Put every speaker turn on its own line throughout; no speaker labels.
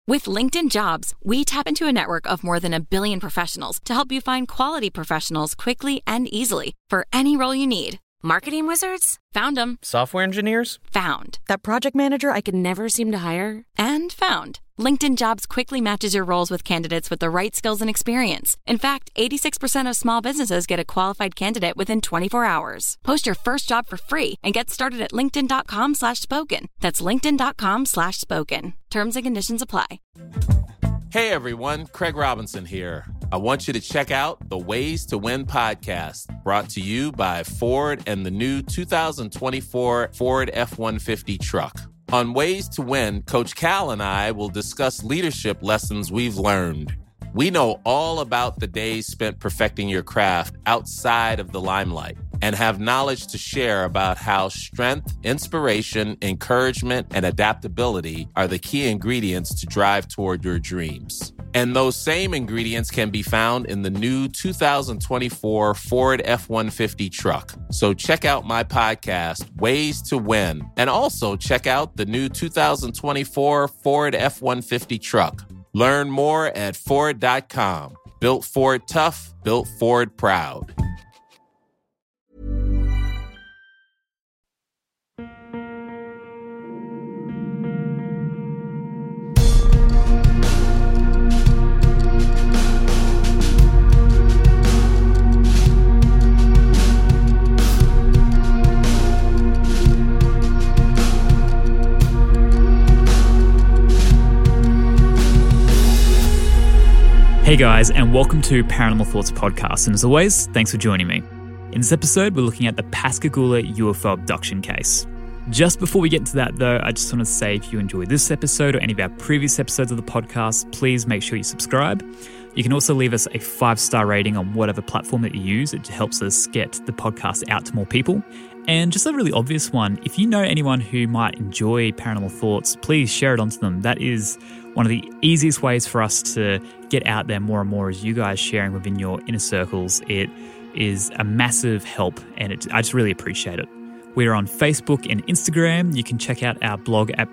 With LinkedIn Jobs, we tap into a network of more than 1 billion professionals to help you find quality professionals quickly and easily for any role you need.
Marketing wizards?
Found them.
Software engineers?
Found.
That project manager I could never seem to hire?
And found. LinkedIn Jobs quickly matches your roles with candidates with the right skills and experience. In fact, 86% of small businesses get a qualified candidate within 24 hours. Post your first job for free and get started at linkedin.com/spoken. That's linkedin.com/spoken. Terms and conditions apply.
Hey everyone, Craig Robinson here. I want you to check out the Ways to Win podcast, brought to you by Ford and the new 2024 Ford F-150 truck. On Ways to Win, Coach Cal and I will discuss leadership lessons we've learned. We know all about the days spent perfecting your craft outside of the limelight and have knowledge to share about how strength, inspiration, encouragement, and adaptability are the key ingredients to drive toward your dreams. And those same ingredients can be found in the new 2024 Ford F-150 truck. So check out my podcast, Ways to Win, and also check out the new 2024 Ford F-150 truck. Learn more at Ford.com. Built Ford tough, built Ford proud.
Hey guys, and welcome to Paranormal Thoughts Podcast. And as always, thanks for joining me. In this episode, we're looking at the Pascagoula UFO abduction case. Just before we get into that though, I just want to say if you enjoy this episode or any of our previous episodes of the podcast, please make sure you subscribe. You can also leave us a 5-star rating on whatever platform that you use. It helps us get the podcast out to more people. And just a really obvious one, if you know anyone who might enjoy Paranormal Thoughts, please share it onto them. That is one of the easiest ways for us to get out there more and more is you guys sharing within your inner circles. It is a massive help and I just really appreciate it. We're on Facebook and Instagram. You can check out our blog at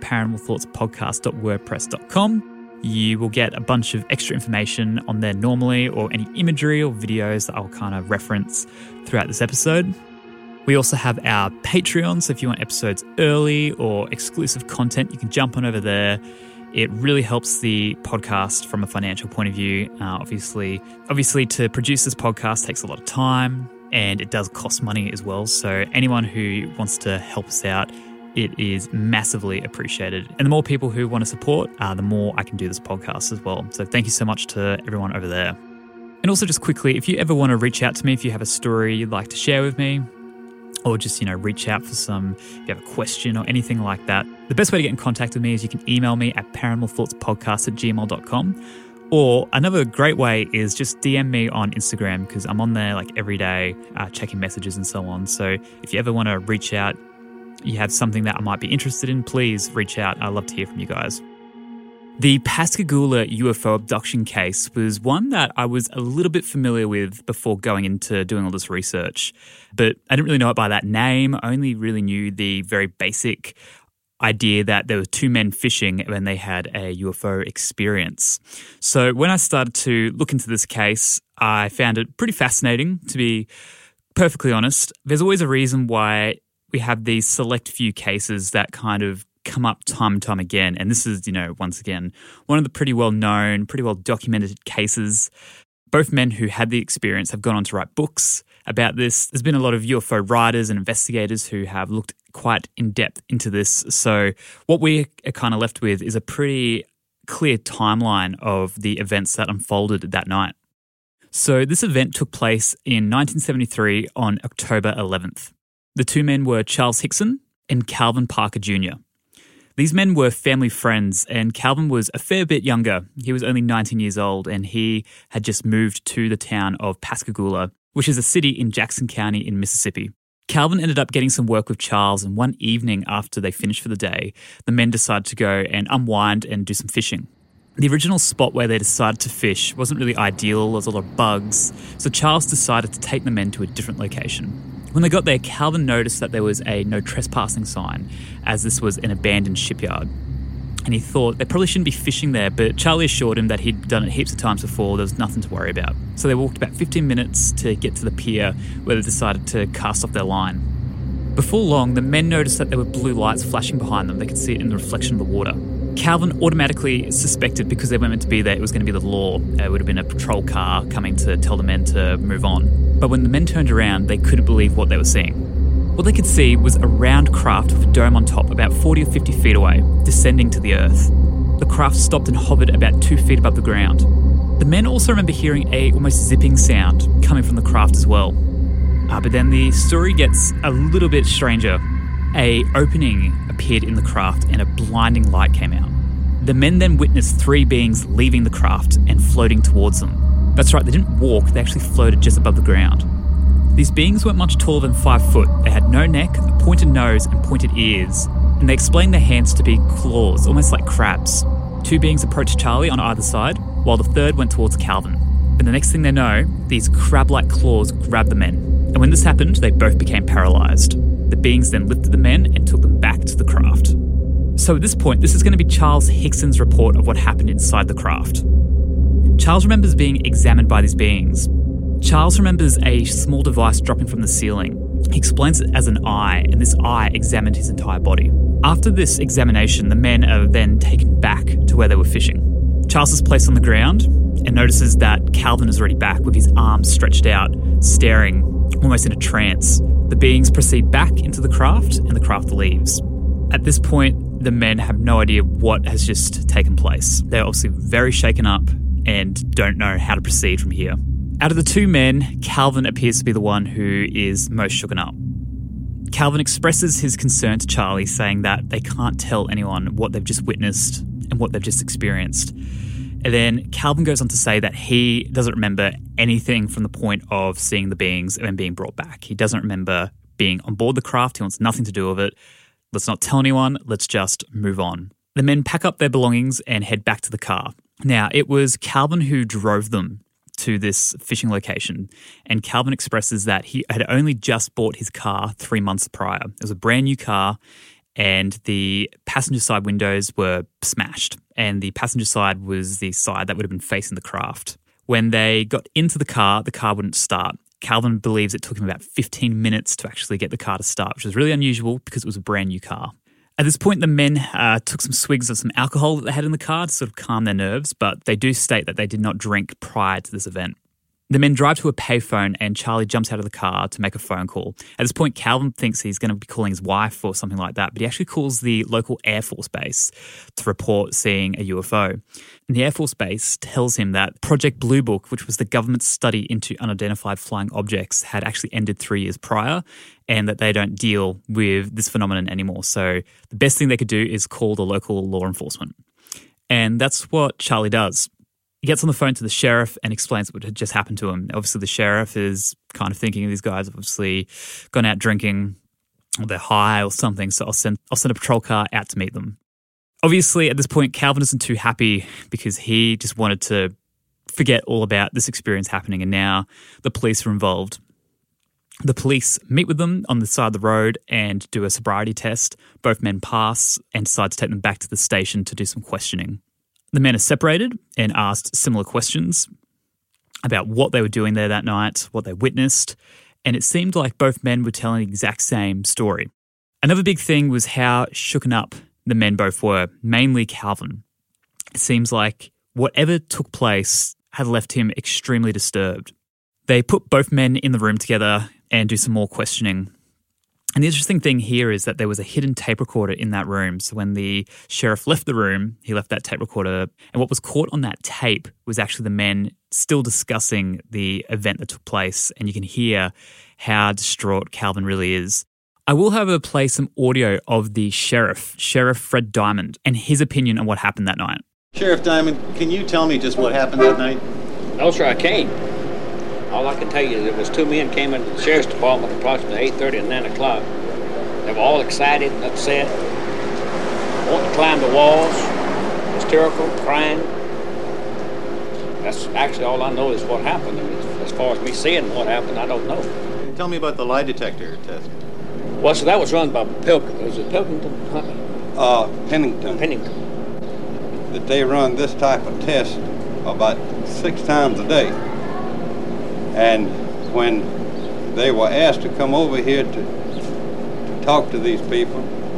paranormalthoughtspodcast.wordpress.com. You will get a bunch of extra information on there normally, or any imagery or videos that I'll kind of reference throughout this episode. We also have our Patreon, so if you want episodes early or exclusive content, you can jump on over there. It really helps the podcast from a financial point of view. Obviously, to produce this podcast takes a lot of time, and it does cost money as well. So anyone who wants to help us out, it is massively appreciated. And the more people who want to support, the more I can do this podcast as well. So thank you so much to everyone over there. And also just quickly, if you ever want to reach out to me, if you have a story you'd like to share with me, or just, reach out for some, if you have a question or anything like that, the best way to get in contact with me is you can email me at paranormalthoughtspodcast@gmail.com. Or another great way is just DM me on Instagram, because I'm on there like every day checking messages and so on. So if you ever want to reach out, you have something that I might be interested in, please reach out. I'd love to hear from you guys. The Pascagoula UFO abduction case was one that I was a little bit familiar with before going into doing all this research, but I didn't really know it by that name. I only really knew the very basic idea that there were 2 men fishing when they had a UFO experience. So when I started to look into this case, I found it pretty fascinating, to be perfectly honest. There's always a reason why we have these select few cases that kind of come up time and time again. And this is, once again, one of the pretty well-known, pretty well-documented cases. Both men who had the experience have gone on to write books about this. There's been a lot of UFO writers and investigators who have looked quite in-depth into this. So what we are kind of left with is a pretty clear timeline of the events that unfolded that night. So this event took place in 1973 on October 11th. The 2 men were Charles Hickson and Calvin Parker Jr. These men were family friends, and Calvin was a fair bit younger. He was only 19 years old, and he had just moved to the town of Pascagoula, which is a city in Jackson County in Mississippi. Calvin ended up getting some work with Charles, and one evening after they finished for the day, the men decided to go and unwind and do some fishing. The original spot where they decided to fish wasn't really ideal. There was a lot of bugs, so Charles decided to take the men to a different location. When they got there, Calvin noticed that there was a no trespassing sign, as this was an abandoned shipyard. and he thought they probably shouldn't be fishing there, but Charlie assured him that he'd done it heaps of times before, there was nothing to worry about. So they walked about 15 minutes to get to the pier where they decided to cast off their line. Before long, the men noticed that there were blue lights flashing behind them. They could see it in the reflection of the water. Calvin automatically suspected, because they weren't meant to be there, it was going to be the law. It would have been a patrol car coming to tell the men to move on. But when the men turned around, they couldn't believe what they were seeing. What they could see was a round craft with a dome on top about 40 or 50 feet away, descending to the earth. The craft stopped and hovered about 2 feet above the ground. The men also remember hearing a almost zipping sound coming from the craft as well. But then the story gets a little bit stranger. A opening appeared in the craft and a blinding light came out. The men then witnessed 3 beings leaving the craft and floating towards them. That's right, they didn't walk, they actually floated just above the ground. These beings weren't much taller than 5 foot. They had no neck, a pointed nose and pointed ears, and they explained their hands to be claws, almost like crabs. 2 beings approached Charlie on either side, while the third went towards Calvin. But the next thing they know, these crab-like claws grabbed the men. And when this happened, they both became paralysed. The beings then lifted the men and took them back to the craft. So at this point, this is going to be Charles Hickson's report of what happened inside the craft. Charles remembers being examined by these beings. Charles remembers a small device dropping from the ceiling. He explains it as an eye, and this eye examined his entire body. After this examination, the men are then taken back to where they were fishing. Charles is placed on the ground and notices that Calvin is already back with his arms stretched out, staring almost in a trance. The beings proceed back into the craft and the craft leaves. At this point, the men have no idea what has just taken place. They're obviously very shaken up and don't know how to proceed from here. Out of the 2 men, Calvin appears to be the one who is most shooken up. Calvin expresses his concern to Charlie, saying that they can't tell anyone what they've just witnessed and what they've just experienced. And then Calvin goes on to say that he doesn't remember anything from the point of seeing the beings and then being brought back. He doesn't remember being on board the craft. He wants nothing to do with it. Let's not tell anyone. Let's just move on. The men pack up their belongings and head back to the car. Now, it was Calvin who drove them to this fishing location, and Calvin expresses that he had only just bought his car 3 months prior. It was a brand new car, and the passenger side windows were smashed, and the passenger side was the side that would have been facing the craft. When they got into the car wouldn't start. Calvin believes it took him about 15 minutes to actually get the car to start, which was really unusual because it was a brand new car. At this point, the men took some swigs of some alcohol that they had in the car to sort of calm their nerves, but they do state that they did not drink prior to this event. The men drive to a payphone and Charlie jumps out of the car to make a phone call. At this point, Calvin thinks he's going to be calling his wife or something like that, but he actually calls the local Air Force base to report seeing a UFO. And the Air Force base tells him that Project Blue Book, which was the government's study into unidentified flying objects, had actually ended 3 years prior, and that they don't deal with this phenomenon anymore. So the best thing they could do is call the local law enforcement. And that's what Charlie does. He gets on the phone to the sheriff and explains what had just happened to him. Obviously, the sheriff is kind of thinking these guys have obviously gone out drinking or they're high or something, so I'll send a patrol car out to meet them. Obviously, at this point, Calvin isn't too happy because he just wanted to forget all about this experience happening, and now the police are involved. The police meet with them on the side of the road and do a sobriety test. Both men pass and decide to take them back to the station to do some questioning. The men are separated and asked similar questions about what they were doing there that night, what they witnessed, and it seemed like both men were telling the exact same story. Another big thing was how shooken up the men both were, mainly Calvin. It seems like whatever took place had left him extremely disturbed. They put both men in the room together and do some more questioning. And the interesting thing here is that there was a hidden tape recorder in that room. So when the sheriff left the room, he left that tape recorder. And what was caught on that tape was actually the men still discussing the event that took place. And you can hear how distraught Calvin really is. I will, however, play some audio of the sheriff, Sheriff Fred Diamond, and his opinion on what happened that night.
Sheriff Diamond, can you tell me just what happened that night?
No, sir, I can't. All I can tell you is there was 2 men came into the sheriff's department approximately 8:30 and 9 o'clock. They were all excited, upset, wanting to climb the walls, hysterical, crying. That's actually all I know is what happened. I mean, as far as me seeing what happened, I don't know.
Tell me about the lie detector test.
Well, so that was run by Pilkington. Was it Pilkington?
Pennington.
Pennington.
that they run this type of test about 6 times a day. And when they were asked to come over here to talk to these people,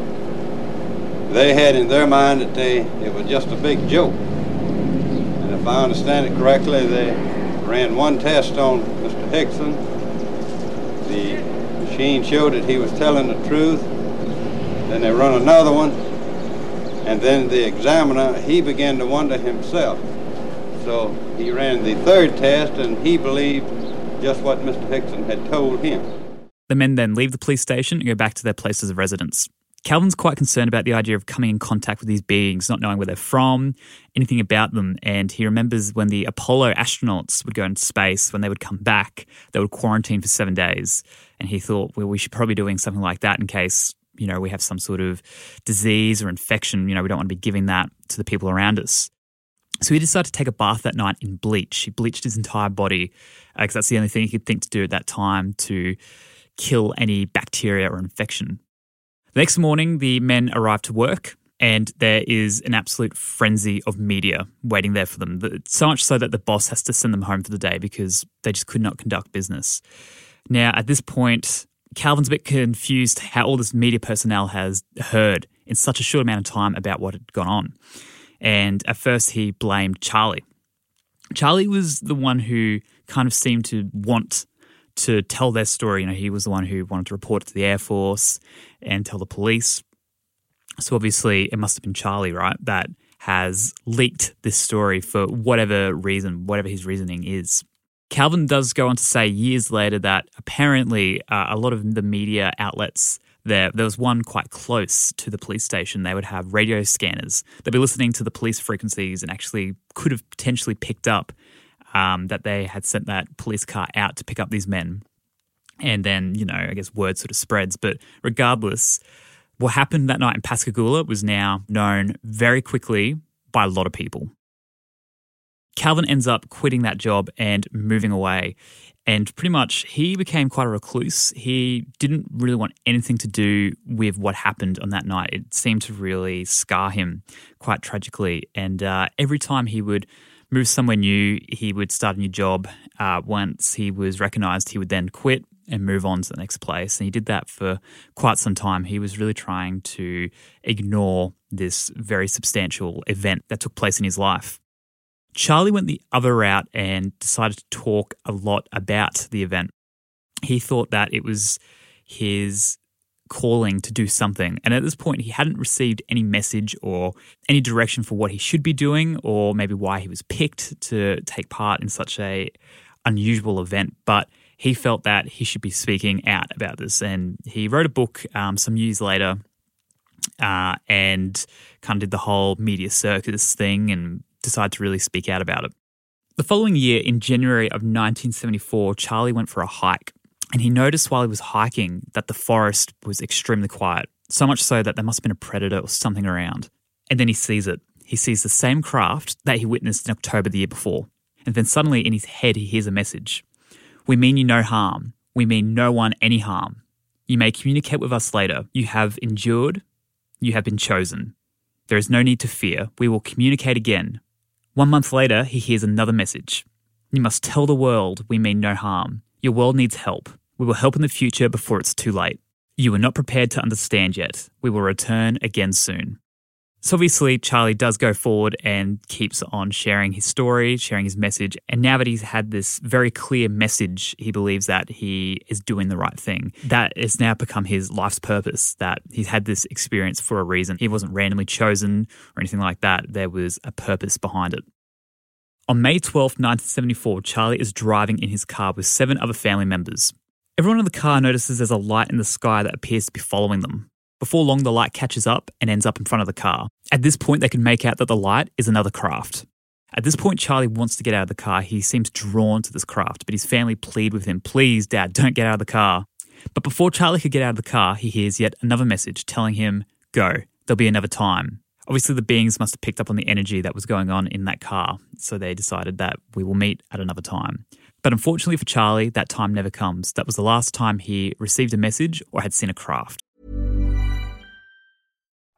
they had in their mind that it was just a big joke. And if I understand it correctly, they ran one test on Mr. Hickson. The machine showed that he was telling the truth. Then they run another one. And then the examiner, he began to wonder himself. So he ran the third test, and he believed just what Mr. Hickson had told him.
The men then leave the police station and go back to their places of residence. Calvin's quite concerned about the idea of coming in contact with these beings, not knowing where they're from, anything about them. And he remembers when the Apollo astronauts would go into space, when they would come back, they would quarantine for 7 days. And he thought, well, we should probably be doing something like that in case, we have some sort of disease or infection. We don't want to be giving that to the people around us. So he decided to take a bath that night in bleach. He bleached his entire body because that's the only thing he could think to do at that time to kill any bacteria or infection. The next morning, the men arrive to work, and there is an absolute frenzy of media waiting there for them. So much so that the boss has to send them home for the day because they just could not conduct business. Now, at this point, Calvin's a bit confused how all this media personnel has heard in such a short amount of time about what had gone on. And at first, he blamed Charlie. Charlie was the one who kind of seemed to want to tell their story. He was the one who wanted to report it to the Air Force and tell the police. So obviously it must have been Charlie, right, that has leaked this story for whatever reason, whatever his reasoning is. Calvin does go on to say years later that apparently a lot of the media outlets there was one quite close to the police station. They would have radio scanners. They'd be listening to the police frequencies and actually could have potentially picked up that they had sent that police car out to pick up these men. And then, I guess word sort of spreads. But regardless, what happened that night in Pascagoula was now known very quickly by a lot of people. Calvin ends up quitting that job and moving away. And pretty much he became quite a recluse. He didn't really want anything to do with what happened on that night. It seemed to really scar him quite tragically. And every time he would move somewhere new, he would start a new job. Once he was recognised, he would then quit and move on to the next place. And he did that for quite some time. He was really trying to ignore this very substantial event that took place in his life. Charlie went the other route and decided to talk a lot about the event. He thought that it was his calling to do something. And at this point, he hadn't received any message or any direction for what he should be doing or maybe why he was picked to take part in such a unusual event. But he felt that he should be speaking out about this. And he wrote a book some years later and kind of did the whole media circus thing and decided to really speak out about it. The following year, in January of 1974, Charlie went for a hike, and he noticed while he was hiking that the forest was extremely quiet, so much so that there must have been a predator or something around. And then he sees it. He sees the same craft that he witnessed in October the year before. And then suddenly in his head he hears a message. "We mean you no harm. We mean no one any harm. You may communicate with us later. You have endured. You have been chosen. There is no need to fear. We will communicate again." 1 month later, he hears another message. "You must tell the world we mean no harm. Your world needs help. We will help in the future before it's too late. You are not prepared to understand yet. We will return again soon." So obviously, Charlie does go forward and keeps on sharing his story, sharing his message. And now that he's had this very clear message, he believes that he is doing the right thing. That has now become his life's purpose, that he's had this experience for a reason. He wasn't randomly chosen or anything like that. There was a purpose behind it. On May 12, 1974, Charlie is driving in his car with 7 other family members. Everyone in the car notices there's a light in the sky that appears to be following them. Before long, the light catches up and ends up in front of the car. At this point, they can make out that the light is another craft. At this point, Charlie wants to get out of the car. He seems drawn to this craft, but his family plead with him, "Please, Dad, don't get out of the car." But before Charlie could get out of the car, he hears yet another message telling him, "Go, there'll be another time." Obviously, the beings must have picked up on the energy that was going on in that car, so they decided that we will meet at another time. But unfortunately for Charlie, that time never comes. That was the last time he received a message or had seen a craft.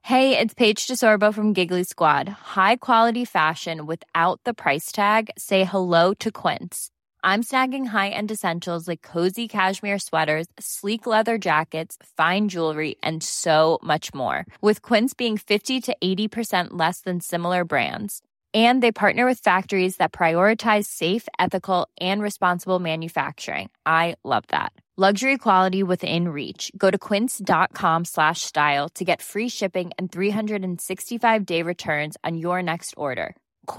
Hey, it's Paige DeSorbo from Giggly Squad. High quality fashion without the price tag. Say hello to Quince. I'm snagging high-end essentials like cozy cashmere sweaters, sleek leather jackets, fine jewelry, and so much more. With Quince being 50 to 80% less than similar brands. And they partner with factories that prioritize safe, ethical, and responsible manufacturing. I love that. Luxury quality within reach. Go to quince.com/style to get free shipping and 365-day returns on your next order.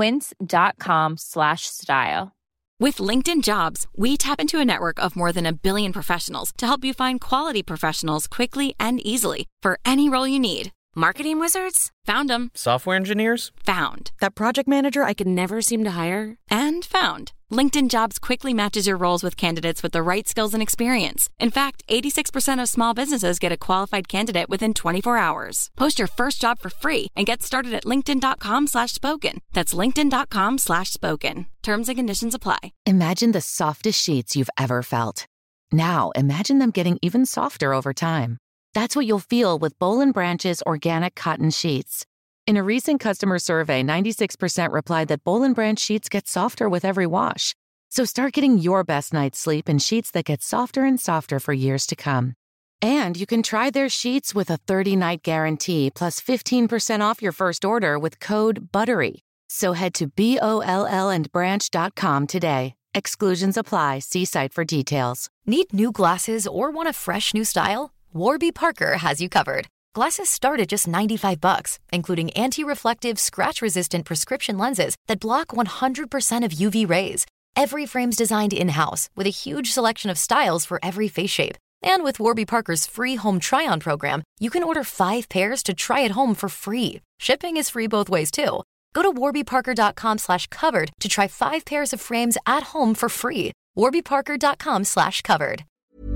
Quince.com/style.
With LinkedIn Jobs, we tap into a network of more than 1 billion professionals to help you find quality professionals quickly and easily for any role you need. Marketing wizards? Found them.
Software engineers?
Found.
That project manager I could never seem to hire?
And found. LinkedIn Jobs quickly matches your roles with candidates with the right skills and experience. In fact, 86% of small businesses get a qualified candidate within 24 hours. Post your first job for free and get started at linkedin.com/spoken. That's linkedin.com/spoken. Terms and conditions apply.
Imagine the softest sheets you've ever felt. Now, imagine them getting even softer over time. That's what you'll feel with Boll & Branch's organic cotton sheets. In a recent customer survey, 96% replied that Boll & Branch sheets get softer with every wash. So start getting your best night's sleep in sheets that get softer and softer for years to come. And you can try their sheets with a 30-night guarantee plus 15% off your first order with code BUTTERY. So head to BOLLandbranch.com today. Exclusions apply. See site for details.
Need new glasses or want a fresh new style? Warby Parker has you covered. Glasses start at just $95, including anti-reflective, scratch-resistant prescription lenses that block 100% of UV rays. Every frame's designed in-house with a huge selection of styles for every face shape. And with Warby Parker's free home try-on program, you can order 5 pairs to try at home for free. Shipping is free both ways, too. Go to warbyparker.com/covered to try 5 pairs of frames at home for free. warbyparker.com/covered.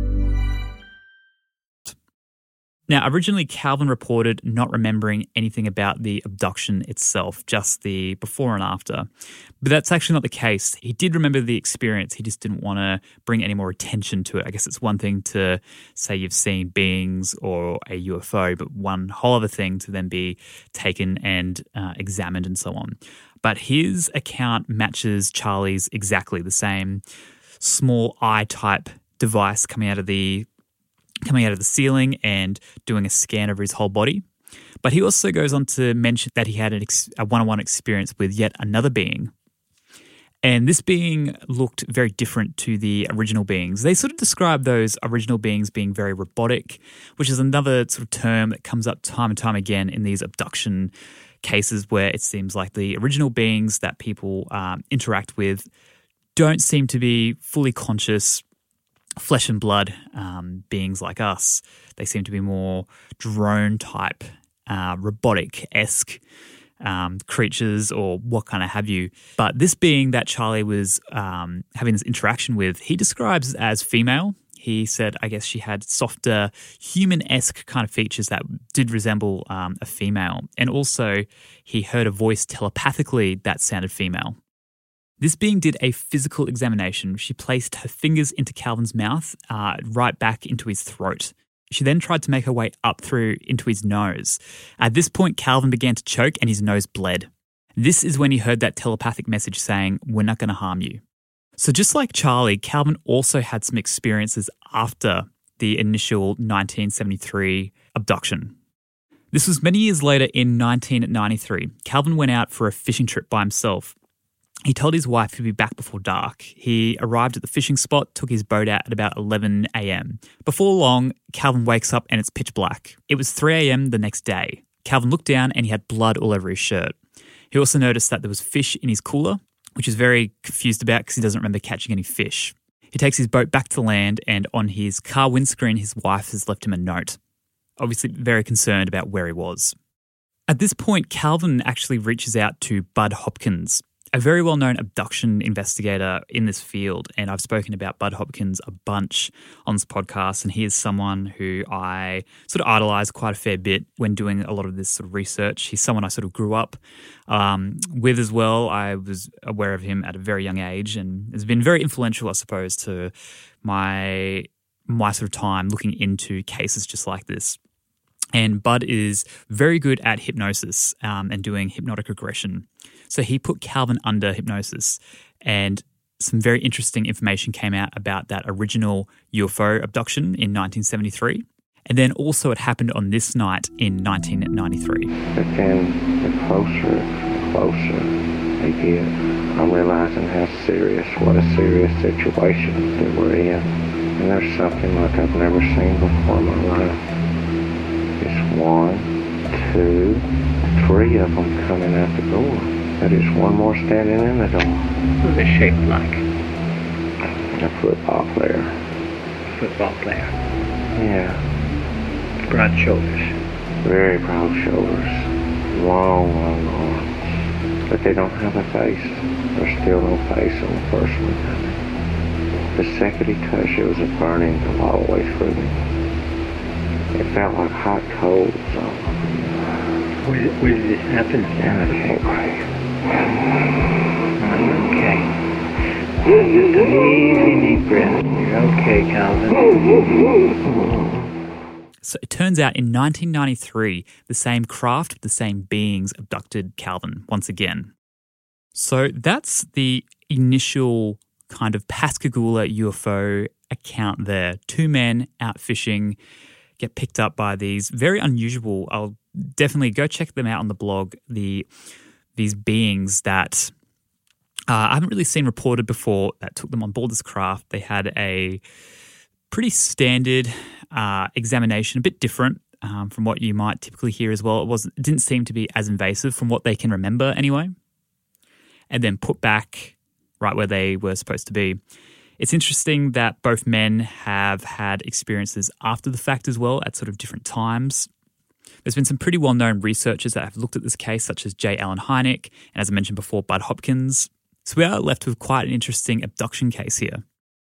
Now, originally, Calvin reported not remembering anything about the abduction itself, just the before and after. But that's actually not the case. He did remember the experience. He just didn't want to bring any more attention to it. I guess it's one thing to say you've seen beings or a UFO, but one whole other thing to then be taken and examined and so on. But his account matches Charlie's exactly. The same small eye-type device coming out of the ceiling and doing a scan over his whole body. But he also goes on to mention that he had a one-on-one experience with yet another being. And this being looked very different to the original beings. They sort of describe those original beings being very robotic, which is another sort of term that comes up time and time again in these abduction cases where it seems like the original beings that people interact with don't seem to be fully conscious, flesh and blood beings like us. They seem to be more drone-type, robotic-esque creatures or what kind of have you. But this being that Charlie was having this interaction with, he describes as female. He said, I guess she had softer, human-esque kind of features that did resemble a female. And also, he heard a voice telepathically that sounded female. This being did a physical examination. She placed her fingers into Calvin's mouth, right back into his throat. She then tried to make her way up through into his nose. At this point, Calvin began to choke and his nose bled. This is when he heard that telepathic message saying, "We're not going to harm you." So just like Charlie, Calvin also had some experiences after the initial 1973 abduction. This was many years later in 1993. Calvin went out for a fishing trip by himself. He told his wife he'd be back before dark. He arrived at the fishing spot, took his boat out at about 11 a.m. Before long, Calvin wakes up and it's pitch black. It was 3 a.m. the next day. Calvin looked down and he had blood all over his shirt. He also noticed that there was fish in his cooler, which he's very confused about because he doesn't remember catching any fish. He takes his boat back to land and on his car windscreen, his wife has left him a note, obviously very concerned about where he was. At this point, Calvin actually reaches out to Bud Hopkins, a very well-known abduction investigator in this field, and I've spoken about Bud Hopkins a bunch on this podcast, and he is someone who I sort of idolize quite a fair bit when doing a lot of this sort of research. He's someone I sort of grew up with as well. I was aware of him at a very young age and has been very influential, I suppose, to my sort of time looking into cases just like this. And Bud is very good at hypnosis and doing hypnotic regression. So he put Calvin under hypnosis, and some very interesting information came out about that original UFO abduction in 1973. And then also it happened on this night in 1993.
But then the closer and closer they get, I'm realizing what a serious situation that we're in. And there's something like I've never seen before in my life. It's 1, 2, 3 of them coming out the door. But there's one more standing in the door.
What's it shaped like?
A football player.
Football player?
Yeah.
Broad shoulders.
Very broad shoulders. Long arms. But they don't have a face. There's still no face on the first one. The second he touched, it was a burning all the way through me. It felt like hot coals on me.
Where did it happen?
And I can't breathe.
Okay. Just an easy deep breath. You're okay, Calvin.
So it turns out in 1993, the same craft, the same beings abducted Calvin once again. So that's the initial kind of Pascagoula UFO account there. 2 men out fishing, get picked up by these very unusual, I'll definitely go check them out on the blog, these beings that I haven't really seen reported before that took them on board this craft. They had a pretty standard examination, a bit different from what you might typically hear as well. It didn't seem to be as invasive from what they can remember anyway. And then put back right where they were supposed to be. It's interesting that both men have had experiences after the fact as well at sort of different times. There's been some pretty well-known researchers that have looked at this case, such as J. Allen Hynek and, as I mentioned before, Bud Hopkins. So we are left with quite an interesting abduction case here.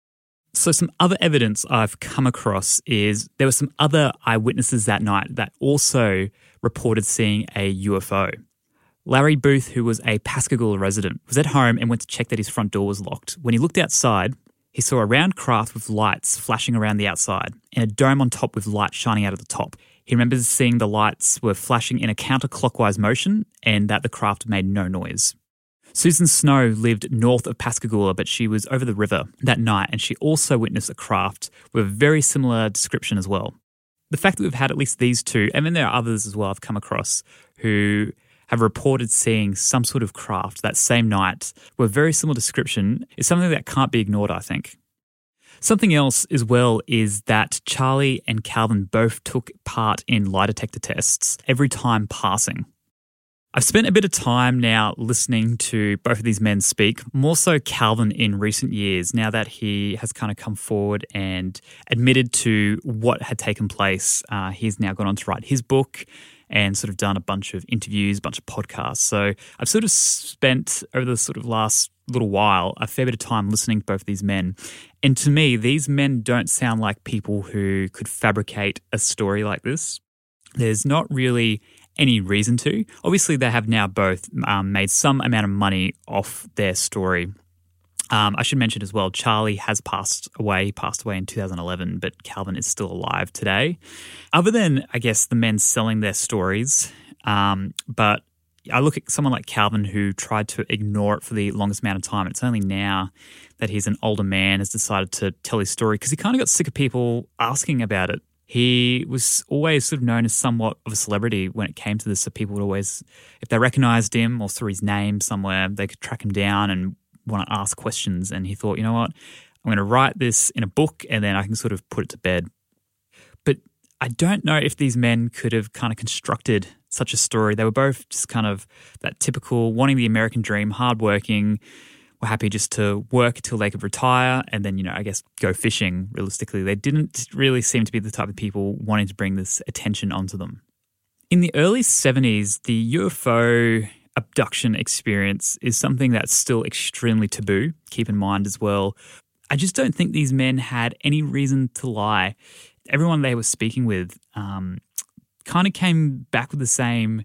So some other evidence I've come across is there were some other eyewitnesses that night that also reported seeing a UFO. Larry Booth, who was a Pascagoula resident, was at home and went to check that his front door was locked. When he looked outside, he saw a round craft with lights flashing around the outside and a dome on top with light shining out of the top. He remembers seeing the lights were flashing in a counterclockwise motion and that the craft made no noise. Susan Snow lived north of Pascagoula, but she was over the river that night and she also witnessed a craft with a very similar description as well. The fact that we've had at least these 2, and then there are others as well I've come across who have reported seeing some sort of craft that same night with a very similar description is something that can't be ignored, I think. Something else as well is that Charlie and Calvin both took part in lie detector tests every time passing. I've spent a bit of time now listening to both of these men speak, more so Calvin in recent years, now that he has kind of come forward and admitted to what had taken place. He's now gone on to write his book and sort of done a bunch of interviews, a bunch of podcasts. So I've sort of spent over the sort of last little while a fair bit of time listening to both of these men. And to me, these men don't sound like people who could fabricate a story like this. There's not really any reason to. Obviously, they have now both made some amount of money off their story. I should mention as well, Charlie has passed away. He passed away in 2011, but Calvin is still alive today. Other than, I guess, the men selling their stories, but I look at someone like Calvin who tried to ignore it for the longest amount of time. It's only now that he's an older man has decided to tell his story because he kind of got sick of people asking about it. He was always sort of known as somewhat of a celebrity when it came to this, so people would always, if they recognized him or saw his name somewhere, they could track him down and want to ask questions. And he thought, you know what, I'm going to write this in a book and then I can sort of put it to bed. But I don't know if these men could have kind of constructed such a story. They were both just kind of that typical wanting the American dream, hardworking, were happy just to work until they could retire and then, I guess go fishing realistically. They didn't really seem to be the type of people wanting to bring this attention onto them. In the early 70s, the UFO abduction experience is something that's still extremely taboo. Keep in mind as well, I just don't think these men had any reason to lie. Everyone they were speaking with kind of came back with the same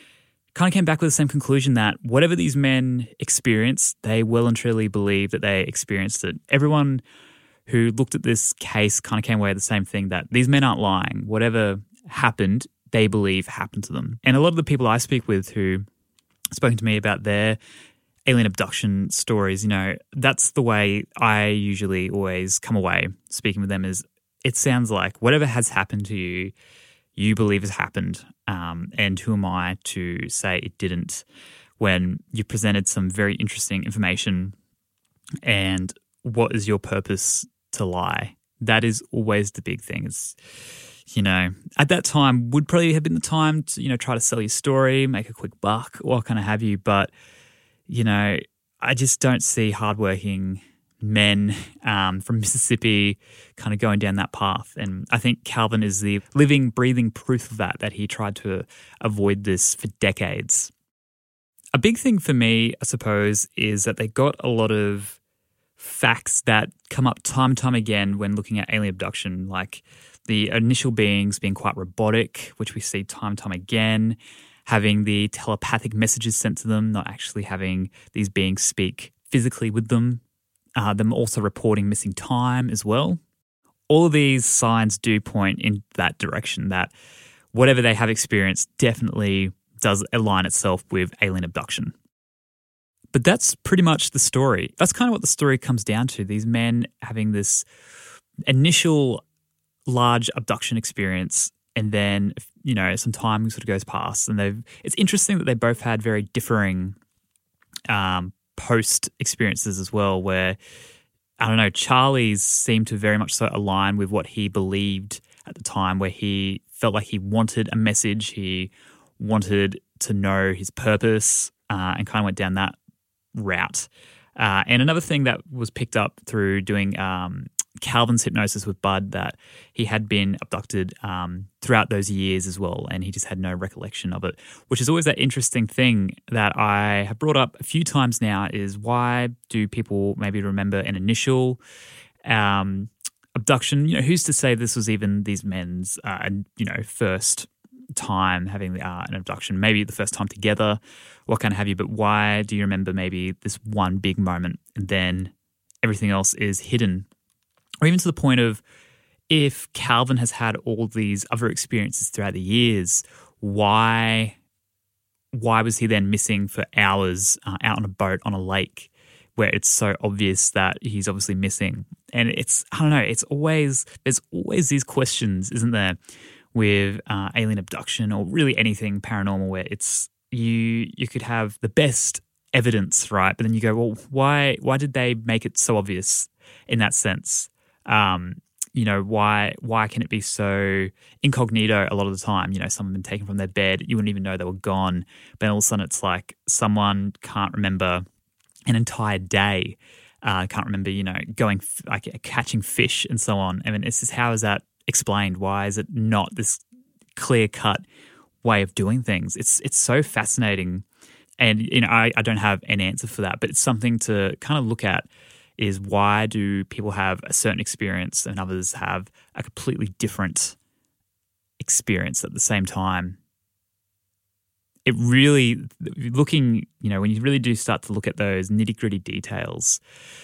conclusion that whatever these men experienced, they well and truly believe that they experienced it. Everyone who looked at this case kind of came away with the same thing, that these men aren't lying. Whatever happened, they believe happened to them. And a lot of the people I speak with who spoken to me about their alien abduction stories, that's the way I usually always come away speaking with them is it sounds like whatever has happened to you, you believe has happened. And who am I to say it didn't when you presented some very interesting information and what is your purpose to lie? That is always the big thing. It's, at that time would probably have been the time to, try to sell your story, make a quick buck, what kind of have you. But, I just don't see hardworking men from Mississippi kind of going down that path. And I think Calvin is the living, breathing proof of that he tried to avoid this for decades. A big thing for me, I suppose, is that they got a lot of facts that come up time and time again when looking at alien abduction, like the initial beings being quite robotic, which we see time and time again, having the telepathic messages sent to them, not actually having these beings speak physically with them, them also reporting missing time as well. All of these signs do point in that direction that whatever they have experienced definitely does align itself with alien abduction. But that's pretty much the story. That's kind of what the story comes down to. These men having this initial large abduction experience and then, some time sort of goes past and it's interesting that they both had very differing post experiences as well where, I don't know, Charlie's seemed to very much so align with what he believed at the time where he felt like he wanted a message, he wanted to know his purpose and kind of went down that route. And another thing that was picked up through doing Calvin's hypnosis with Bud, that he had been abducted throughout those years as well, and he just had no recollection of it, which is always that interesting thing that I have brought up a few times now is why do people maybe remember an initial abduction? Who's to say this was even these men's, first time having an abduction, maybe the first time together, what kind of have you, but why do you remember maybe this one big moment and then everything else is hidden? Or even to the point of if Calvin has had all these other experiences throughout the years, why was he then missing for hours out on a boat on a lake where it's so obvious that he's obviously missing? And there's always these questions, isn't there, with alien abduction or really anything paranormal where it's you could have the best evidence, right? But then you go, well, why did they make it so obvious in that sense? Why can it be so incognito a lot of the time? Someone been taken from their bed, you wouldn't even know they were gone. But all of a sudden it's like someone can't remember an entire day, can't remember, going, catching fish and so on. I mean, it's just, how is that explained? Why is it not this clear-cut way of doing things? It's so fascinating. And, I don't have an answer for that, but it's something to kind of look at is why do people have a certain experience and others have a completely different experience at the same time? It really, looking, when you really do start to look at those nitty-gritty details,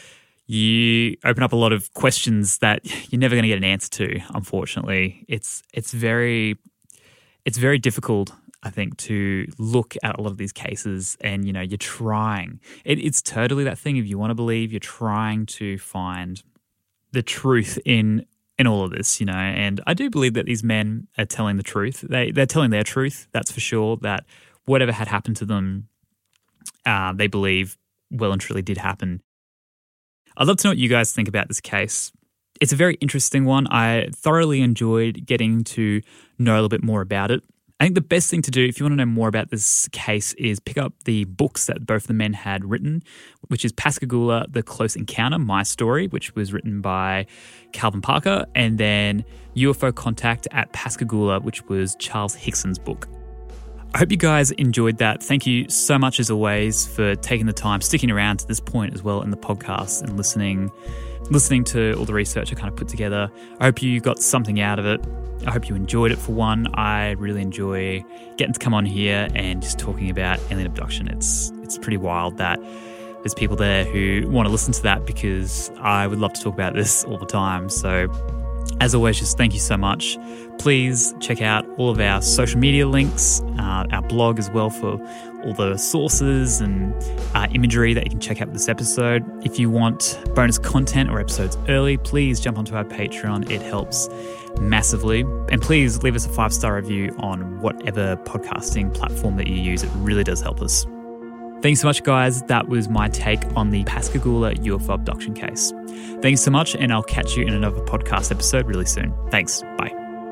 you open up a lot of questions that you're never going to get an answer to, unfortunately. It's very difficult, I think, to look at a lot of these cases and, you're trying. It's totally that thing. If you want to believe, you're trying to find the truth in all of this, and I do believe that these men are telling the truth. They're telling their truth, that's for sure, that whatever had happened to them, they believe well and truly did happen. I'd love to know what you guys think about this case. It's a very interesting one. I thoroughly enjoyed getting to know a little bit more about it. I think the best thing to do if you want to know more about this case is pick up the books that both the men had written, which is Pascagoula, The Close Encounter, My Story, which was written by Calvin Parker, and then UFO Contact at Pascagoula, which was Charles Hickson's book. I hope you guys enjoyed that. Thank you so much, as always, for taking the time, sticking around to this point as well in the podcast and listening to all the research I kind of put together. I hope you got something out of it. I hope you enjoyed it for one. I really enjoy getting to come on here and just talking about alien abduction. It's pretty wild that there's people there who want to listen to that because I would love to talk about this all the time. So As always, just thank you so much. Please check out all of our social media links, our blog as well for all the sources and imagery that you can check out with this episode. If you want bonus content or episodes early, please jump onto our Patreon. It helps massively. And please leave us a 5-star review on whatever podcasting platform that you use. It really does help us. Thanks so much, guys. That was my take on the Pascagoula UFO abduction case. Thanks so much, and I'll catch you in another podcast episode really soon. Thanks. Bye.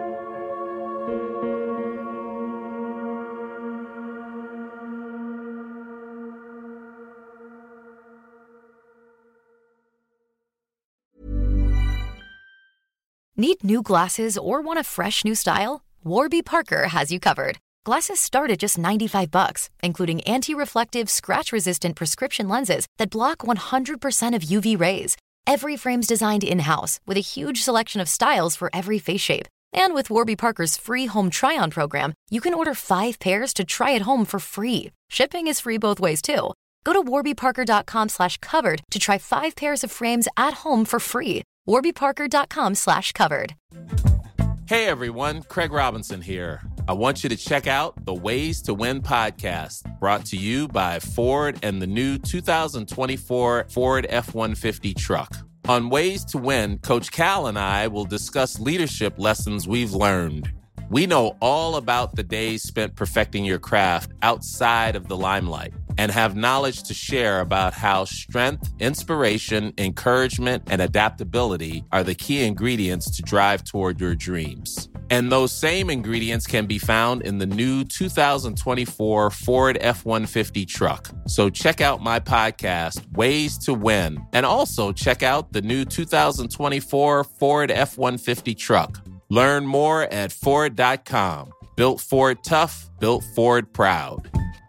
Need new glasses or want a fresh new style? Warby Parker has you covered. Glasses start at just $95, including anti-reflective, scratch-resistant prescription lenses that block 100% of UV rays. Every frame's designed in-house with a huge selection of styles for every face shape. And with Warby Parker's free home try-on program, you can order 5 pairs to try at home for free. Shipping is free both ways, too. Go to warbyparker.com/covered to try 5 pairs of frames at home for free. warbyparker.com/covered.
Hey everyone, Craig Robinson here. I want you to check out the Ways to Win podcast, brought to you by Ford and the new 2024 Ford F-150 truck. On Ways to Win, Coach Cal and I will discuss leadership lessons we've learned. We know all about the days spent perfecting your craft outside of the limelight and have knowledge to share about how strength, inspiration, encouragement, and adaptability are the key ingredients to drive toward your dreams. And those same ingredients can be found in the new 2024 Ford F-150 truck. So check out my podcast, Ways to Win, and also check out the new 2024 Ford F-150 truck. Learn more at Ford.com. Built Ford tough, built Ford proud.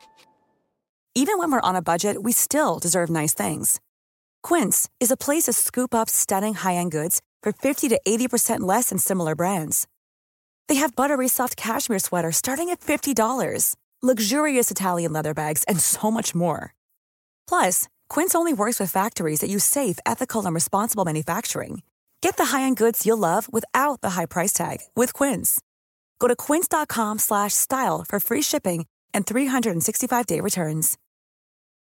Even when we're on a budget, we still deserve nice things. Quince is a place to scoop up stunning high-end goods for 50 to 80% less than similar brands. They have buttery soft cashmere sweaters starting at $50, luxurious Italian leather bags, and so much more. Plus, Quince only works with factories that use safe, ethical, and responsible manufacturing. Get the high-end goods you'll love without the high price tag with Quince. Go to quince.com/style for free shipping and 365-day returns.